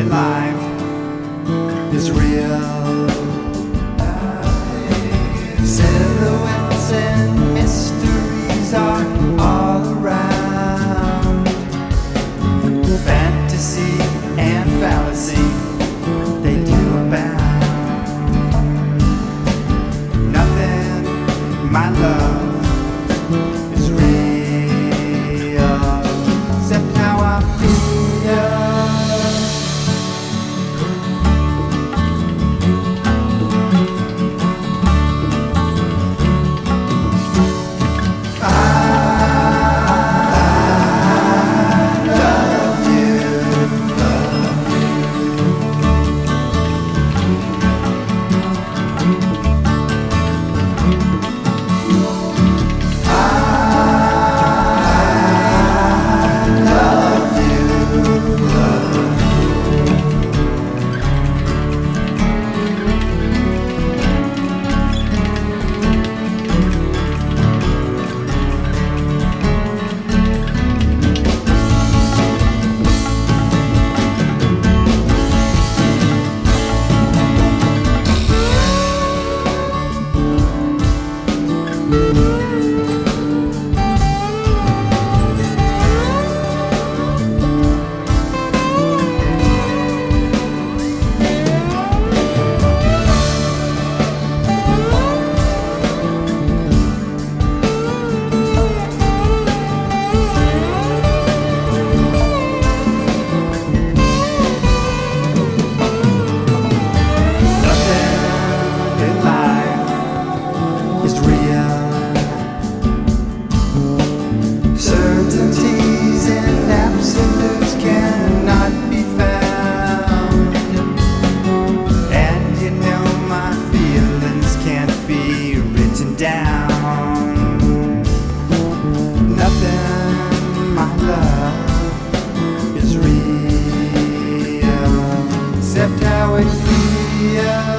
that life is real. Silhouettes and mysteries are all around. Fantasy and fallacy, they do abound. Nothing, my love, is real except how I feel. Certainties and absolutes cannot be found, and you know my feelings can't be written down. Nothing, my love, is real except how it feels.